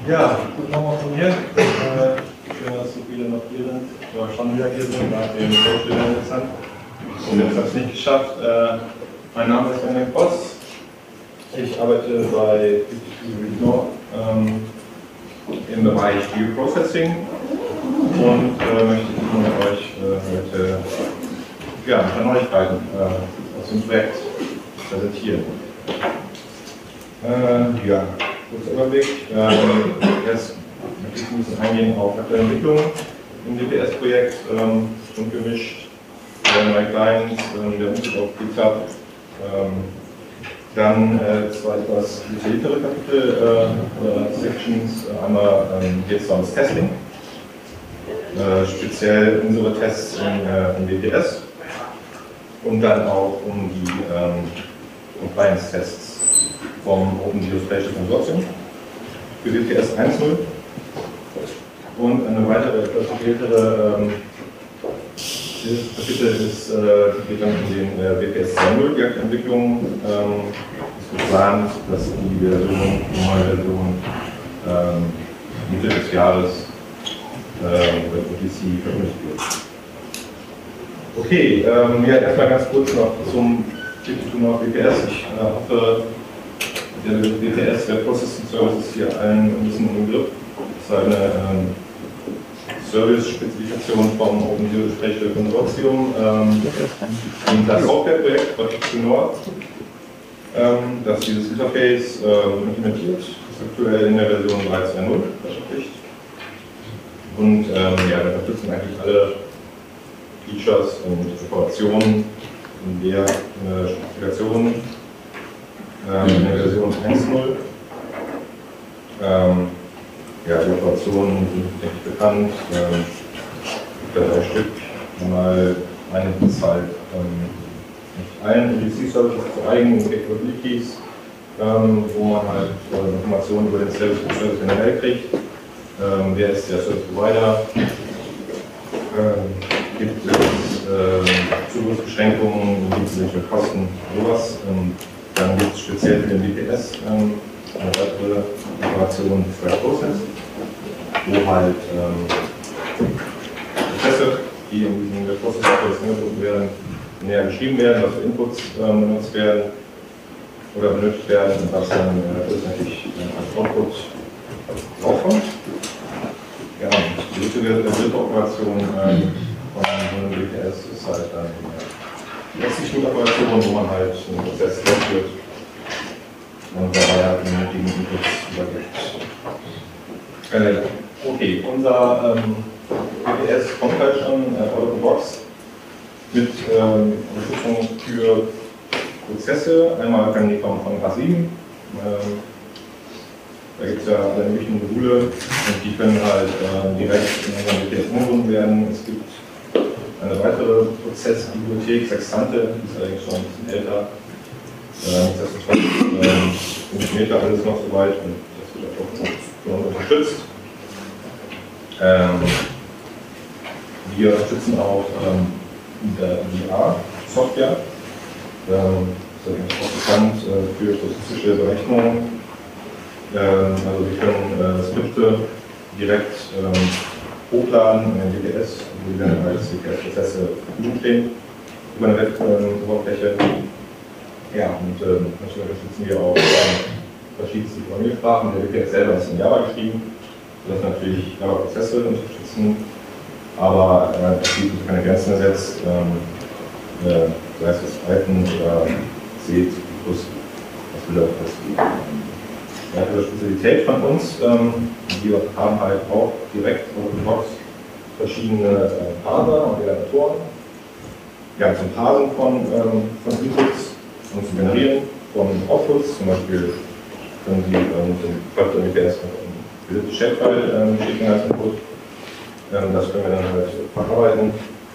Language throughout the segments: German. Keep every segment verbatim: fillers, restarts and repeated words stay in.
Ja, gut nochmal von mir. Äh, schön, dass so viele noch hier sind, oder schon wieder hier sind, nach dem Social interessant. Und jetzt habe ich es nicht geschafft. Äh, mein Name ist Henrik Voss. Ich arbeite bei Read ähm, im Bereich Bioprocessing und äh, möchte Ihnen mit euch äh, heute ja, ein paar Neuigkeiten äh, aus dem Projekt präsentieren. Äh, ja. Kurzer Überblick. Ähm, jetzt möchte ich ein bisschen eingehen auf aktuelle Entwicklungen im D P S-Projekt, ähm, und gemischt, äh, Clients, äh, der Umzug auf GitHub. Ähm, dann äh, zwei etwas detailliertere Kapitel äh, oder Sections. Einmal ähm, geht es ums Testing, äh, speziell unsere Tests in, äh, in D P S und dann auch um die ähm, Compliance-Tests vom Open Geospatial Consortium für W P S eins Punkt null und eine weitere, etwas detailliertere ähm, Kapitel ist, äh, geht dann um den äh, W P S zwei Punkt null Projektentwicklung. Ähm, ist geplant, dass die Version, die neue Version ähm, Mitte des Jahres äh, bei O T C veröffentlicht wird. Okay, ähm, ja, erstmal ganz kurz noch zum Tun auf W P S. Ich äh, hoffe, der W P S, der Processing Service, ist hier allen ein bisschen im Begriff. Das ist eine ähm, Service-Spezifikation vom Open Geospatial Consortium, ähm, das Softwareprojekt von Nord, ähm, das dieses Interface ähm, implementiert, ist aktuell in der Version drei Punkt zwei Punkt null veröffentlicht. Und ähm, ja, wir unterstützen eigentlich alle Features und Operationen in der äh, Spezifikation in der Version eins Punkt null. Ähm, ja, die Operationen sind nicht bekannt. Ähm, drei Stück. Einmal eine ist halt ähm, nicht allen O T C-Services zu eigenen Capabilities, ähm, wo man halt äh, Informationen über den Service Service generell kriegt. Ähm, wer ist der Service Provider? Ähm, gibt es äh, Zugriffsbeschränkungen? Gibt es welche Kosten? Sowas. Ähm, Dann gibt es speziell für den W P S ähm, eine weitere Operation Thread Process, wo halt ähm, Prozesse, die in diesem Prozess angeboten werden, näher beschrieben werden, was für Inputs ähm, benutzt werden oder benötigt werden und was dann äh, letztendlich äh, als Output rauskommt. Ja, und die dritte, dritte Operation ähm, von einem W P S ist halt dann äh, die Execute-Operation, wo man halt einen Prozess durchführt und dabei halt die nötigen Inputs übergibt. Äh, okay, unser ähm, W P S kommt halt schon äh, out of the box mit ähm, Unterstützung für Prozesse. Einmal kann die kommen von H sieben. Ähm, da gibt es ja alle möglichen Module und die können halt äh, direkt in unserem W P S umgebunden werden. Es gibt eine weitere Prozessbibliothek, Sextante, die ist allerdings schon ein bisschen älter. Äh, Nichtsdestotrotz äh, funktioniert da alles noch so weit und das wird auch von uns unterstützt. Ähm, wir unterstützen auch ähm, der V R-Software. Ähm, das ist eigentlich auch bekannt äh, für statistische Berechnungen. Ähm, also wir können äh, Skripte direkt ähm, hochladen in den W P S, wo die dann als W P S-Prozesse stehen über eine Web-Oberfläche. Ja, und ähm, natürlich unterstützen wir auch äh, verschiedenste Programmiersprachen. Der W P S selber ist in Java geschrieben, sodass natürlich Java-Prozesse unterstützen, aber äh, das gibt keine Grenzen ersetzt, ähm, äh, sei es das Python oder C, plus, was will auch das gibt. Ja, eine Spezialität von uns, ähm, wir haben halt auch direkt out of the box verschiedene äh, Parser und Generatoren. Ja, zum Parsen von, ähm, von Inputs und zum Generieren von Outputs, zum Beispiel können Sie ähm, zum W P S ein bestimmtes Shapefile ähm, schicken als Input. Ähm, das können wir dann halt verarbeiten.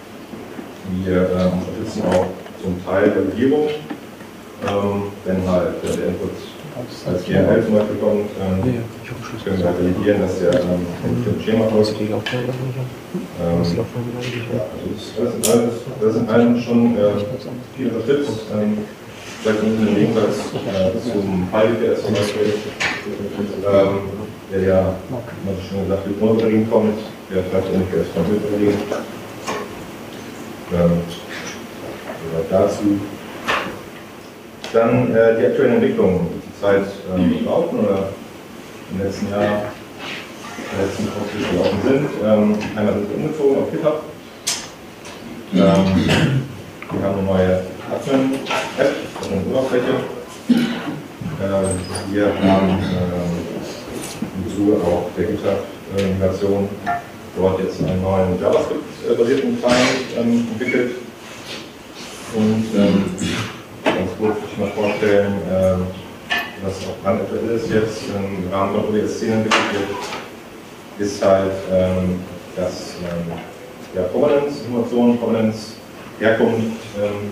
Wir ähm, unterstützen auch zum Teil Validierung, ähm, wenn halt äh, der Input als G M L zum Beispiel kommt, ähm, ja, ja. können wir halt validieren, dass der ähm, ein bestimmtes Schema folgt. Ähm, ja, also das, das, alles, das sind allen schon äh, viel unterstützt. Ähm, vielleicht unten im Gegensatz äh, zum File W P S zum Beispiel. Ähm, der ja, wie man schon gesagt, mit Monobatterien kommt, der vielleicht auch nicht erst von Batterien. Ähm, soweit dazu. Dann äh, die aktuellen Entwicklungen, die zurzeit ähm, laufen oder im letzten Jahr, im letzten Prozess gelaufen sind. Ähm, einmal sind wir umgezogen auf GitHub. Ähm, wir haben eine neue Admin-App, eine Oberfläche. Äh, wir haben äh, im Zuge auch der GitHub-Migration dort jetzt einen neuen JavaScript-basierten Client ähm, entwickelt. Und ähm, ganz kurz würde ich mal vorstellen, äh, was auch brandaktuell ist jetzt im Rahmen von O D S zehn entwickelt wird, ist halt, ähm, dass ähm, ja, Provenance-Informationen, Provenance-Herkunft ähm,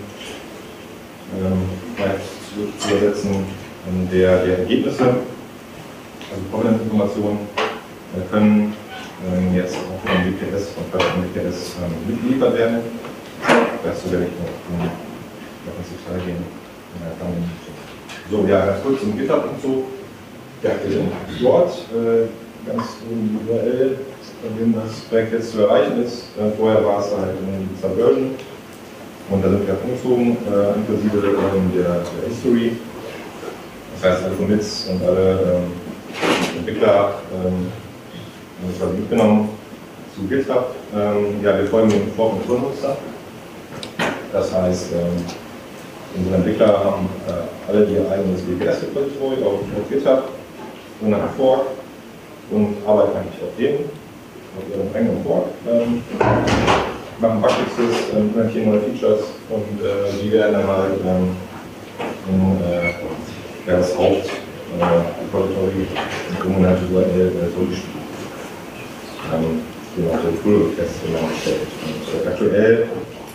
ähm, zu, zu übersetzen ähm, der, der Ergebnisse, also Provenance-Informationen äh, können ähm, jetzt auch von W P S, von verschiedenen W P S ähm, mitgeliefert werden. Dazu werde ich noch, noch ins Detail gehen. So, ja, ganz kurz zum GitHub-Umzug. Ja, wir sind dort, äh, ganz individuell, von dem das Projekt jetzt zu erreichen ist. Äh, vorher war es halt in dieser Version und da sind wir umgezogen, äh, inklusive ähm, der, der History. Das heißt, alle Commits und alle ähm, Entwickler ähm, haben das halt mitgenommen zu GitHub. Ähm, ja, wir folgen dem Fork-Muster. Das heißt, ähm, unsere Entwickler haben äh, alle ihr eigenes W P S-Repository auf, auf GitHub und einen Fork und arbeiten eigentlich auf dem, auf ihrem eigenen Fork. Ähm, machen Bugfixes, ähm, implementieren neue Features und äh, die werden dann halt ähm, in äh, ja, das Haupt-Repository äh, im sogenannten U R L äh, zurückgespielt. Ähm, genau, so Pull-Requests genau gestellt. Und äh, aktuell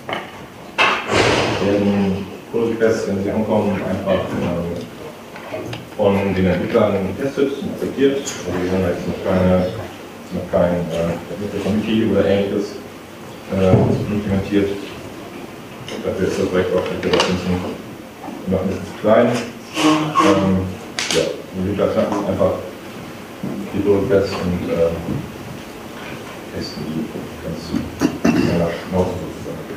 werden Pull-Requests, wenn sie ankommen, einfach ähm, von den Entwicklern getestet und akzeptiert. Also wir haben jetzt noch keine, noch kein äh, Committee oder ähnliches äh, implementiert. Dafür ist das Projekt auch noch ein bisschen zu klein. Ähm, ja, die Entwickler knacken einfach die Pull-Requests und äh, testen die ganz schneller Schnauze sozusagen.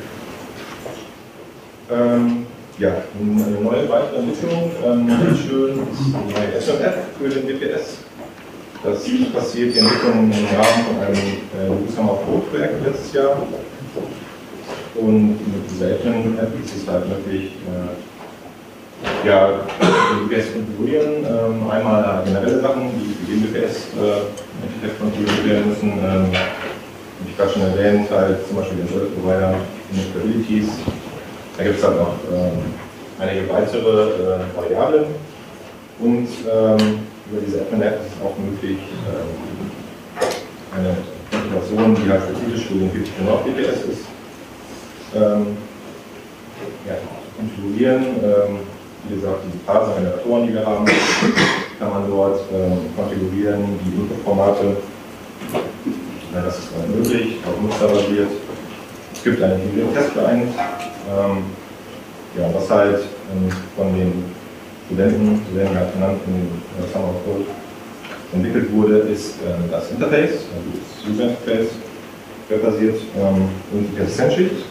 Ähm, ja, eine neue weitere Entwicklung, ähm, schön ist die neue S M F für den W P S. Das passiert die Entwicklung im Rahmen von einem äh, Summer Code Projekt letztes Jahr. Und mit dieser App ist es halt möglich, äh, ja, den W P S konfigurieren. Ähm, einmal generelle Sachen, die für den W P S äh, konfiguriert werden müssen. Ähm, wie ich gerade schon erwähnt, halt zum Beispiel den Service Provider, Instabilities. Da gibt es halt noch ähm, einige weitere äh, Variablen und ähm, über diese App-App ist es auch möglich, ähm, eine Konfiguration, die halt spezifisch für den W P S ist, ähm, ja, konfigurieren. Ähm, wie gesagt, diese Parser-Generatoren, die wir haben, kann man dort ähm, konfigurieren, die Input-Formate. Ja, das ist dann möglich, auch nutzerbasiert. Es gibt einen Test-Client. Ähm, ja, was halt ähm, von den Studenten, so werden halt genannt, in der Summer of Code entwickelt wurde, ist äh, das Interface, also das User-Interface, webbasiert ähm, und die Assistent-Schicht.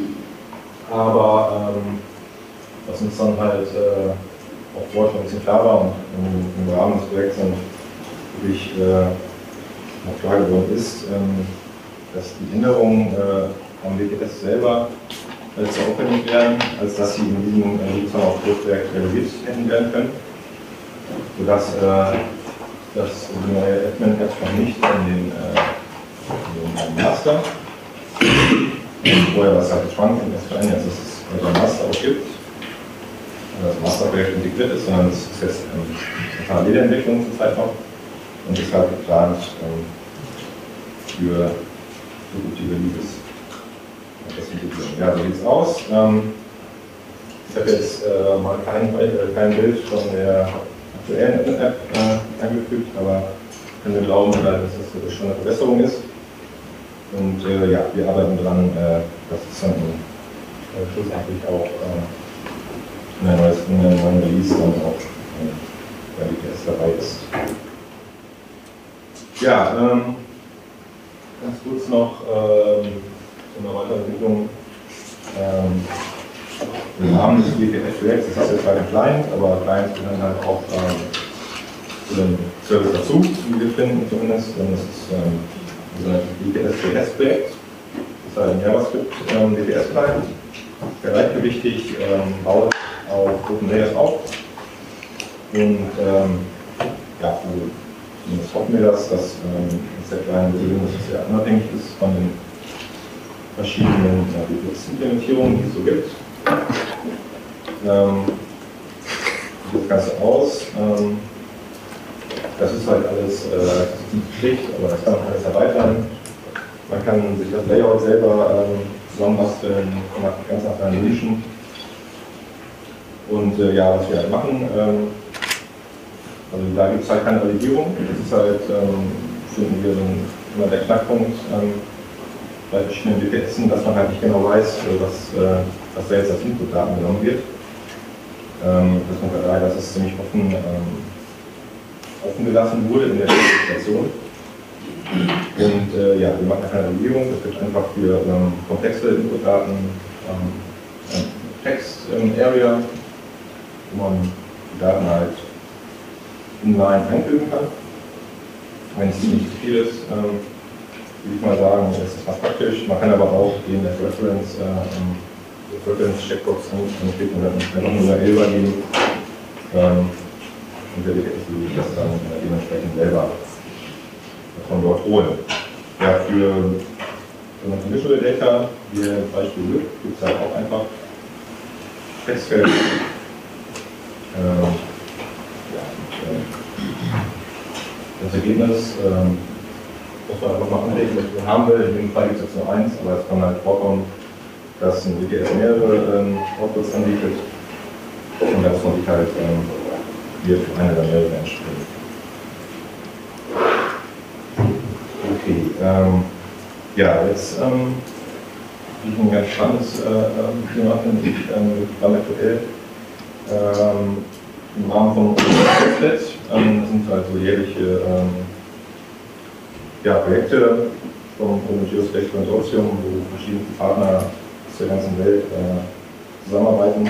Aber ähm, was uns dann halt äh, auch vorher schon ein bisschen klar war und im, im Rahmen des Projekts dann wirklich äh, noch klar geworden ist, ähm, dass die Änderungen äh, am W P S selber äh, zu aufwendig werden, als dass sie in diesem äh, Projekt realisiert hätten werden können, sodass äh, das die neue Admin-App noch nicht in den, äh, in den Master, vorher war es halt schwank und erst verändert, dass es also ein Master auch gibt, das Masterprojekt integriert ist, sondern es ist jetzt ähm, eine parallele Entwicklung zur Zeit noch und ist halt geplant ähm, für zukünftige Liebes. Ja, so sieht es aus. Ähm, ich habe jetzt äh, mal kein, äh, kein Bild von der aktuellen App äh, eingefügt, aber können wir glauben, dass das schon eine Verbesserung ist. Und äh, ja, wir arbeiten daran, äh, dass es dann äh, schlussendlich auch äh, in einer neuen Release dann auch äh, bei W P S dabei ist. Ja, ähm, ganz kurz noch ähm, zu einer Weiterentwicklung. Ähm, Im Rahmen des W P F-Projekts, das ist jetzt bei den Client, aber Clients gehören halt auch ähm, zu dem Service dazu, wie wir finden zumindest. Und das ist ähm, unser W P S-P S-Projekt. Das ist halt ein JavaScript-W P S-Client. Der gleichgewichtig ähm, baut auf Open Layers auf. Und ähm, ja, also zumindest hoffen wir das, dass ähm, der kleine Lösung, dass es sehr unabhängig ist von den verschiedenen ja, W P S-Implementierungen, die es so gibt. Ähm, wie sieht das Ganze aus? Ähm, das ist halt alles äh, Pflicht, aber das kann man alles erweitern. Man kann sich das Layout selber ähm, zusammenbasteln, ganz nach seinen Wünschen. Und äh, ja, was wir halt machen, ähm, also da gibt es halt keine Validierung. Das ist halt, ähm, finden wir, immer der Knackpunkt ähm, bei verschiedenen W P Ssen, dass man halt nicht genau weiß, was, äh, was da jetzt als Inputdaten genommen wird. Ähm, das kommt daher, dass es ziemlich offen, ähm, offen gelassen wurde in der Spezifikation. Und äh, ja, wir machen keine Validierung. Es gibt einfach für ähm, komplexe Inputdaten ähm, ein Text-Area, wo man die Daten halt inline einfügen kann. Wenn es nicht zu viel ist, ähm, würde ich mal sagen, ist es fast praktisch. Man kann aber auch den Reference, äh, Reference Checkbox anklicken und dann einfach nur eine U R L geben. Ähm, und der W P S will das dann äh, dementsprechend selber von dort holen. Ja, für so Visual Data, wie zum Beispiel Lück, gibt es halt auch einfach Textfelder. Ähm, Das Ergebnis, ähm, muss man einfach mal anlegen, was man haben will. In dem Fall gibt es jetzt nur eins, aber es kann halt vorkommen, dass ein W P S mehrere ähm, Outputs anbietet. Und da muss man sich halt ähm, hier für eine oder mehrere entscheiden. Okay, ähm, ja, jetzt ähm, ich ein ganz spannendes äh, Thema, finde ich, ähm, gerade aktuell. Ähm, Im Rahmen von Testnet ähm, sind halt so jährliche ähm, ja, Projekte vom Open Geospatial Consortium, wo verschiedene Partner aus der ganzen Welt äh, zusammenarbeiten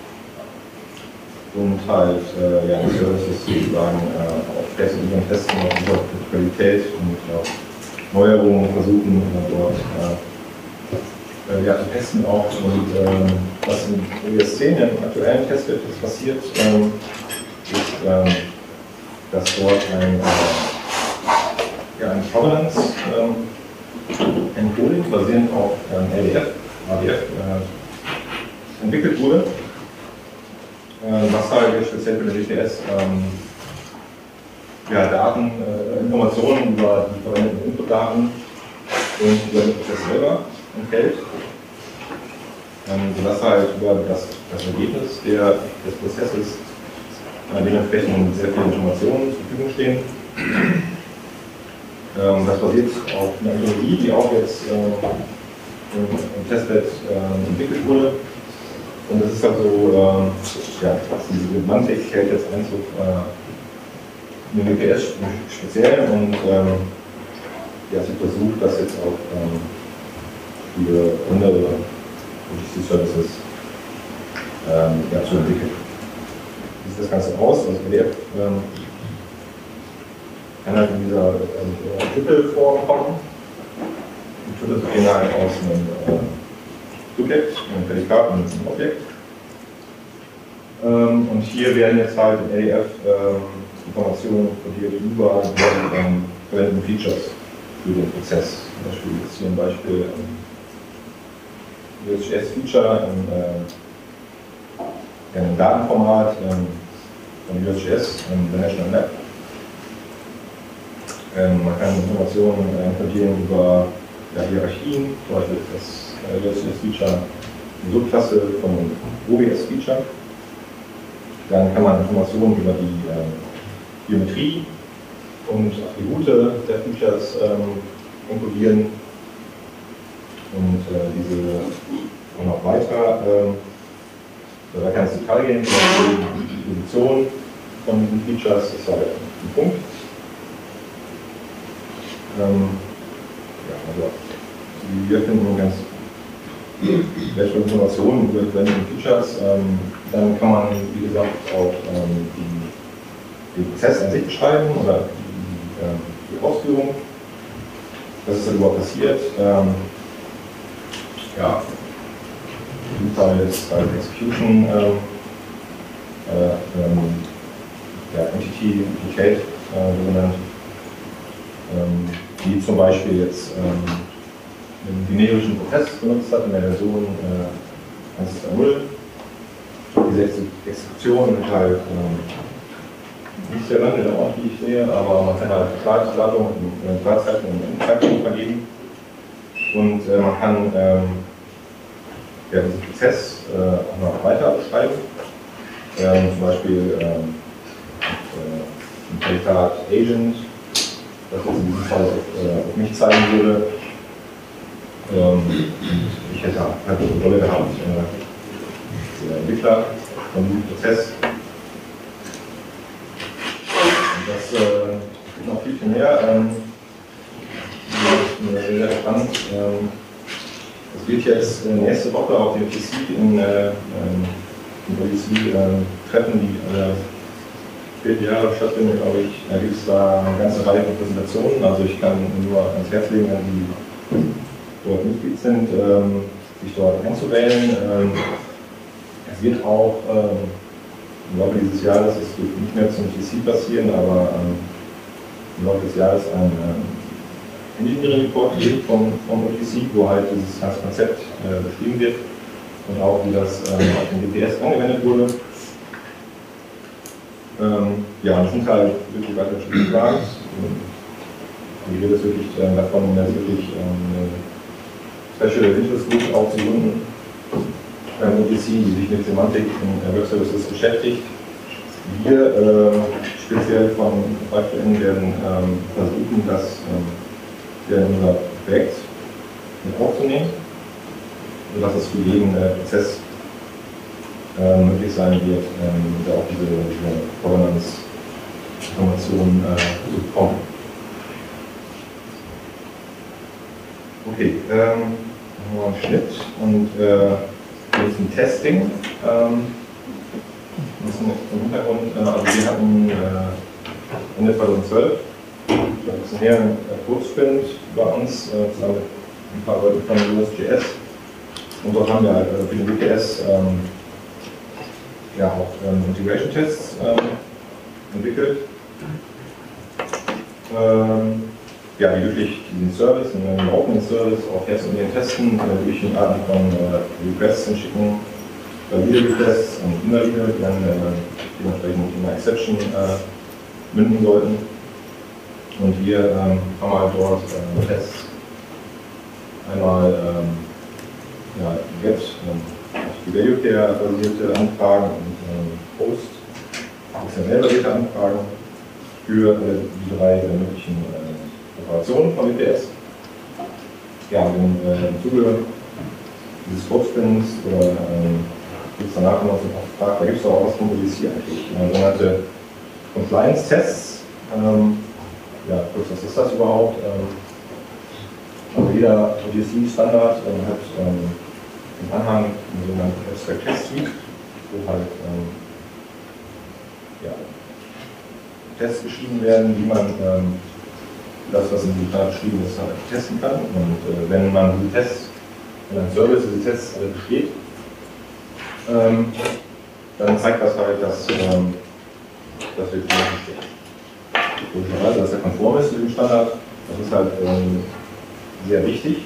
und halt äh, ja, die Services sozusagen äh, auf testen, und testen, auf die Qualität und auch Neuerungen versuchen äh, dort äh, ja, zu testen auch. Und ähm, was in O E S zehn im aktuellen Testbed passiert, ähm, ist, ähm, dass dort ein, äh, ja, ein Provenance ähm, Encoding basierend auf ähm, L D F, A D F äh, entwickelt wurde, äh, was halt jetzt speziell für den W P S ähm, ja, Daten, äh, Informationen über die verwendeten Inputdaten und über den Prozess selber enthält, ähm, sodass halt über das, das Ergebnis der, des Prozesses äh, dementsprechend sehr viele Informationen zur Verfügung stehen. Ähm, das basiert auf einer Technologie, die auch jetzt äh, im, im Testbed äh, entwickelt wurde. Und es ist halt so, äh, ja, diese Semantik hält jetzt Einzug äh, in den W P S speziell und ähm, ja, sie versucht, das jetzt auch ähm, für andere O T C-Services ähm, ja, zu entwickeln. Wie sieht das Ganze aus? Also W D F ähm, kann halt in dieser ähm, Triple-Form kommen. Die Triple bestehen halt aus einem äh, Subjekt, einem Prädikat und einem Objekt. Ähm, und hier werden jetzt halt in L D F ähm, Informationen kodiert über die ähm, verwendeten Features für den Prozess. Zum Beispiel ist hier ein Beispiel ähm, U S G S-Feature in, äh, in einem Datenformat ähm, von U S G S, ähm, National Map. Ähm, man kann Informationen äh, kodieren über ja, Hierarchien, zum Beispiel das äh, U S G S-Feature eine Subklasse von einem O B S-Feature. Dann kann man Informationen über die äh, Geometrie und Attribute der Features ähm, enkodieren und äh, diese und noch weiter, äh, da kann es ins Detail gehen, die Position von diesen Features ist halt ein Punkt. Ähm, ja, also wir finden ganz wertvolle Informationen über Blending Features. Ähm, dann kann man, wie gesagt, auch ähm, die, den Prozess an sich beschreiben oder die, äh, die Ausführung. Was ist da überhaupt passiert? Ähm, ja, im Fall ist halt Execution, ähm, äh, ähm, ja, Entity Duplicate äh, genannt, ähm, die zum Beispiel jetzt ähm, einen generischen Prozess benutzt hat in der Version äh, eins Punkt null. Diese Exekution ist halt ähm, nicht sehr lange dauert, wie ich sehe, aber man kann halt Startdatum und Startzeiten und Endzeitpunkt vergeben. Und äh, man kann ähm, ja, diesen Prozess äh, auch noch weiter beschreiben. Ähm, zum Beispiel ähm, äh, ein Prädikat Agent, das jetzt in diesem Fall auf, äh, auf mich zeigen würde. Ähm, ich hätte halt eine Rolle gehabt, äh, der Entwickler von diesem Prozess. Und das äh, gibt noch viel, viel mehr. Ähm, das ist sehr, sehr spannend. Ähm, das wird jetzt äh, nächste Woche auf dem P C in, äh, in O D C äh, treffen, die alle vier Jahre stattfinden, glaube ich. Da gibt es da eine ganze Reihe von Präsentationen. Also ich kann nur ans Herz legen, wenn die dort Mitglied sind, ähm, sich dort einzuwählen. Ähm, es wird auch ähm, im Laufe dieses Jahres, es wird nicht mehr zum P C passieren, aber ähm, im Laufe des Jahres ein ähm, Engineering Report geben vom, vom O T C, wo halt dieses ganze Konzept äh, beschrieben wird und auch wie das ähm, auf den D P S angewendet wurde. Ähm, ja, das sind halt wirklich weitere Schritte geplant. Die Rede ist wirklich äh, davon, dass wirklich ähm, Special Interest Group aufzugründen beim O T C, die sich mit Semantik in Web Services beschäftigt. Wir äh, speziell von VibeToN werden ähm, versuchen, das ähm, in unser Projekt mit aufzunehmen, sodass es für jeden äh, Prozess äh, möglich sein wird, ähm, da auch diese, diese Governance-Informationen äh, zu bekommen. Okay, ähm, machen wir einen Schnitt und äh, jetzt ein Testing. Ähm, das ist im Hintergrund, äh, also wir hatten äh, Ende zweitausendzwölf ein bisschen her einen Code-Sprint bei uns, äh, zusammen mit ein paar Leuten von U S J S. Und dort haben wir halt äh, für den W P S ähm, ja, auch ähm, Integration-Tests ähm, entwickelt. Ähm, ja, die wirklich diesen Service, einen laufenden Service auf Herz und Nieren testen, äh, durch eine Art von äh, Requests entschicken, valide Requests und invalide, die dann äh, dementsprechend in einer Exception äh, münden sollten. Und wir ähm, haben halt dort äh, Tests. Einmal ähm, ja, Get, ähm, die Value-Pair-basierte Anfragen und ähm, Post, X M L-basierte Anfragen für äh, die drei äh, möglichen äh, Operationen von W P S. Ja, und im, äh, im Zuge dieses Code-Sprints oder ähm, gibt es danach noch so gefragt, da gibt es auch was vom O D C eigentlich, äh, sogenannte Compliance-Tests. Ähm, Ja, kurz, was ist das überhaupt? Also jeder O D C-Standard hat im Anhang einen sogenannten Abstract Test Suite, wo halt ähm, ja, Tests geschrieben werden, wie man ähm, das, was in diesem Standard beschrieben ist, halt testen kann. Und äh, wenn man diese Tests, wenn ein Service diese Tests äh, besteht, ähm, dann zeigt das halt, dass, ähm, dass wir zum Beispiel logischerweise, dass er konform ist mit dem Standard, das ist halt ähm, sehr wichtig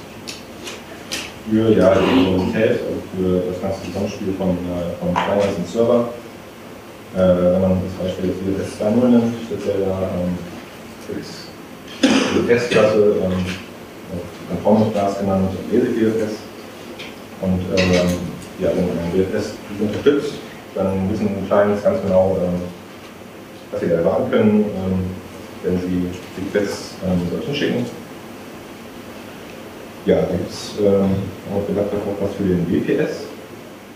für ja, die Universität, also für das ganze Zusammenspiel von, äh, von Clients und Server. Äh, wenn man das Beispiel jetzt W P S zwei Punkt null nimmt, speziell da ähm, gibt es diese Testklasse, ähm, Conformance-Class genannt, Basic W P S. Und ähm, ja, wenn ein W P S diese unterstützt, dann wissen Clients ganz genau, ähm, was Sie da erwarten können, ähm, wenn Sie die Tests ähm, dorthin schicken. Ja, da gibt es ähm, auch gedacht, auch was für den W P S.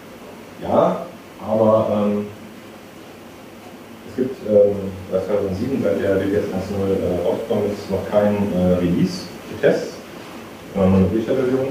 Ja, aber ähm, es gibt ähm, seit zweitausendsieben seit der W P S eins Punkt null äh, rausgekommen ist, noch kein äh, Release für Tests, sondern nur eine Beta-Version.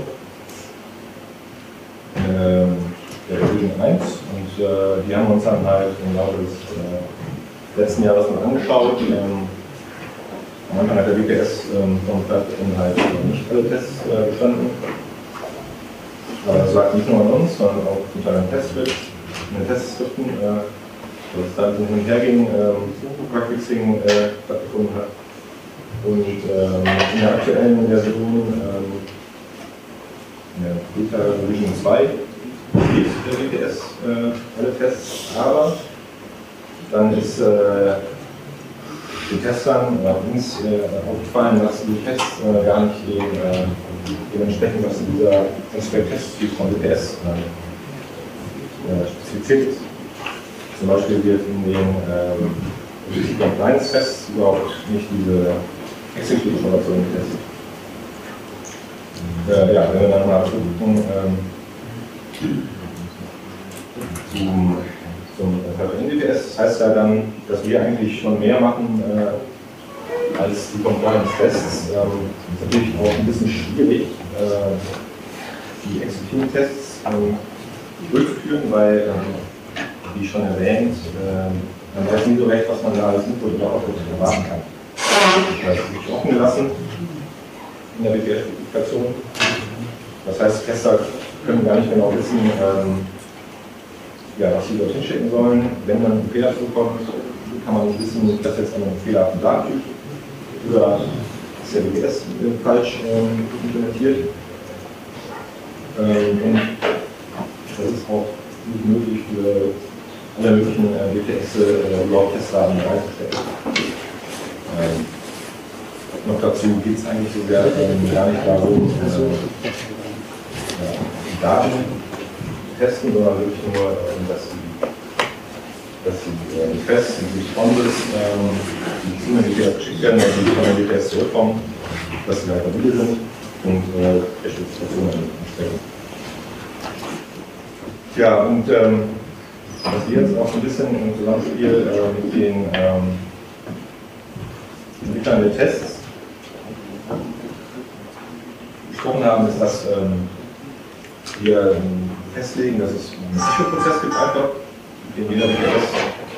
Ähm, der Version eins, und äh, die haben wir uns dann halt im Laufe des äh, letzten Jahres mal angeschaut. Ähm, am Anfang hat der W P S ähm, vom Inhalt nicht alle Tests äh, bestanden. Aber das lag nicht nur an uns, sondern auch zum Teil an Testscripts, in den Testskripten, äh, dass es da ein bisschen hin und her ging, ähm, Bugfixing äh, stattgefunden hat. Und ähm, in der aktuellen Version, ähm, in der Beta Version zwei, gibt der W P S äh, alle Tests, aber dann ist äh, den Testern äh, uns äh, aufgefallen, dass die Tests äh, gar nicht den, äh, dementsprechend, was in dieser Test-Test-Suite von W P S äh, spezifiziert ist. Zum Beispiel wird in den ähm, Compliance-Tests überhaupt nicht diese Execute-Information getestet. Äh, ja, wenn wir dann mal gucken, ähm, zum, zum N W P S, das heißt ja dann, dass wir eigentlich schon mehr machen äh, als die Compliance-Tests. Ähm, ist natürlich auch ein bisschen schwierig, äh, die Execute-Tests ähm, durchzuführen, weil, ähm, wie schon erwähnt, äh, man weiß nie so recht, was man da als Input oder Output erwarten kann. Das ist wirklich offen gelassen in der W P S-Spezifikation. Das heißt, Tester können gar nicht genau wissen, ähm, ja, was sie dort hinschicken sollen. Wenn dann ein Fehler zukommt, kann man nicht wissen, ist das jetzt an einem fehlerhaften Datentyp oder ist der W P S falsch ähm, implementiert. Ähm, und das ist auch nicht möglich für alle möglichen äh, W P S äh, überhaupt Testdaten bereitzustellen. Ähm, noch dazu geht es eigentlich so sehr ähm, gar nicht darum, äh, ja, die Daten testen, sondern wirklich nur, ähm, dass die, dass die äh, Requests, die Responses, ähm, die zu den W P S geschickt werden, also die von der W P S zurückkommen, dass sie halt valide sind und äh, der Spezifikation entsprechen. Ja, und ähm, was wir jetzt auch so ein bisschen im Zusammenspiel äh, mit den ähm, Entwicklern der Tests gesprochen haben, ist, dass ähm, wir ähm, festlegen, dass es einen Sicherprozess gibt, einfach, den jeder W P S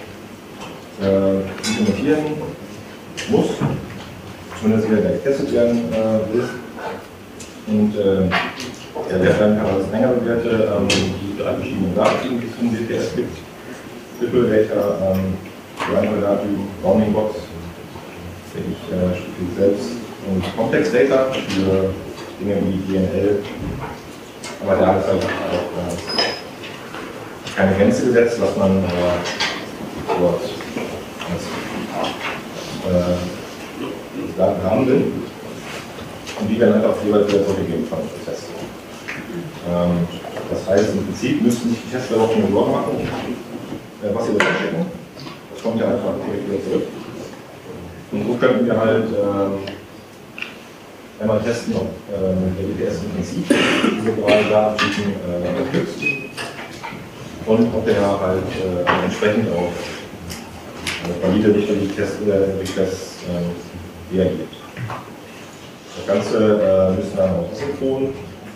äh, implementieren muss, zumindest wieder getestet werden äh, will. Und äh, ja, der dann kann man das längere Werte, ähm, die drei verschiedenen Datentypen, die es im W P S gibt: Triple Data, ähm, Primary Datentypen, Bounding Box, für ich äh, für selbst, und Complex Data für Dinge wie D N L. Aber da ist halt auch äh, keine Grenze gesetzt, was man äh, dort als äh, Daten haben will. Und die werden einfach jeweils wieder zurückgegeben von dem Prozess. Ähm, das heißt, im Prinzip müssten sich die Tester auch eine Sorge machen, äh, was sie da schicken. Das kommt ja einfach direkt wieder zurück. Und so könnten wir halt ähm, einmal testen, ob äh, der W P S im Prinzip diese drei Datentypen äh, unterstützt und ob der halt äh, entsprechend auf äh, valide Test-Requests äh, reagiert. Das Ganze äh, müssen wir dann auch asynchron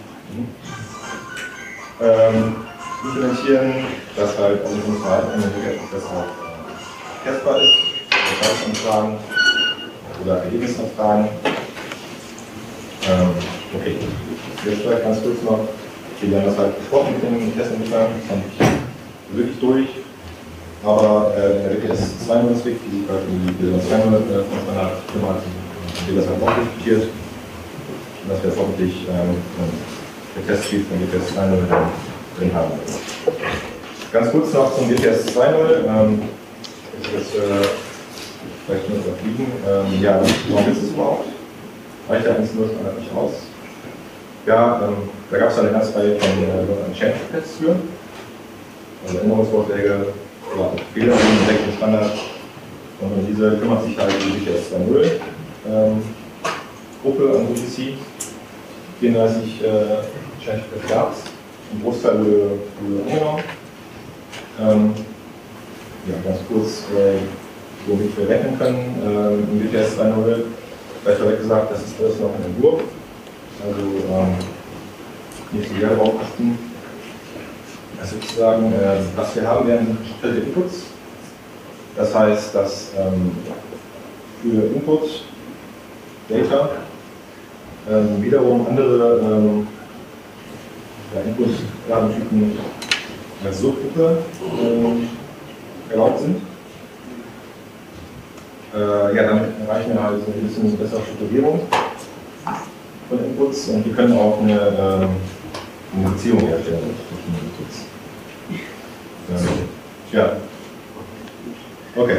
ähm, implementieren, dass halt asynchrones Verhalten in dem Prozess auch äh, testbar ist, Resultatsanfragen oder Ergebnisanfragen. Ähm, okay, jetzt vielleicht ganz kurz noch, wir haben das halt besprochen mit den Testentwicklern, das fand ich wirklich durch, aber äh, der W P S zwei Punkt null ist wichtig, die Version zwei Punkt null von Standard kümmert, wird das halt auch diskutiert, und dass wir jetzt hoffentlich ähm, den Testsuite von W P S zwei Punkt null drin haben. Ganz kurz noch zum W P S zwei Punkt null, ähm, ist das äh, vielleicht nur überfliegen, ähm, ja, warum ist es überhaupt? Reicht ja eins Punkt null Standard nicht aus. Ja, ähm, da gab es eine ganze Reihe von äh, Change-Tests für, also Änderungsvorschläge oder Fehler im direkten Standard. Und um diese kümmert sich halt die W P S zwei Punkt null ähm, Gruppe an U T C. vierunddreißig äh, Change-Tests gab es, ein Großteil wurde, wurde angenommen. Ähm, ja, ganz kurz, äh, womit wir rechnen können. Ähm, Im W P S drei Punkt null, vielleicht vorweg gesagt, das ist alles noch ein Entwurf, also ähm, nicht so sehr drauf achten. Also sozusagen, äh, was wir haben, wären gesplittelte Inputs. Das heißt, dass ähm, für Input Data ähm, wiederum andere ähm, ja, Input-Datentypen als Subgruppe ähm, erlaubt sind. Äh, ja, damit erreichen wir halt ein bisschen bessere Strukturierung von Inputs und wir können auch eine, ähm, eine Beziehung herstellen zwischen Inputs. Ähm, ja. Okay.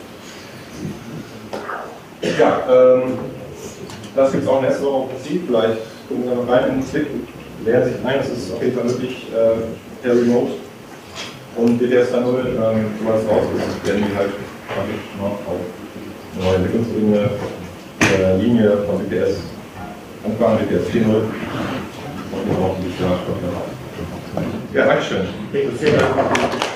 Ja, ähm, das gibt es auch in der S O Prinzip. Vielleicht gucken wir noch rein in den Slick. Lernen sich ein, das ist auf jeden Fall möglich äh, per Remote. Und W P S drei Punkt null, ähm, sobald es raus ist, werden wir halt noch auf eine neue Entwicklungsebene, äh, Linie von W P S anfangen, W P S vier Punkt null. Und wir brauchen die Schlafstoffe. Ja, Dankeschön. Vielen Dank.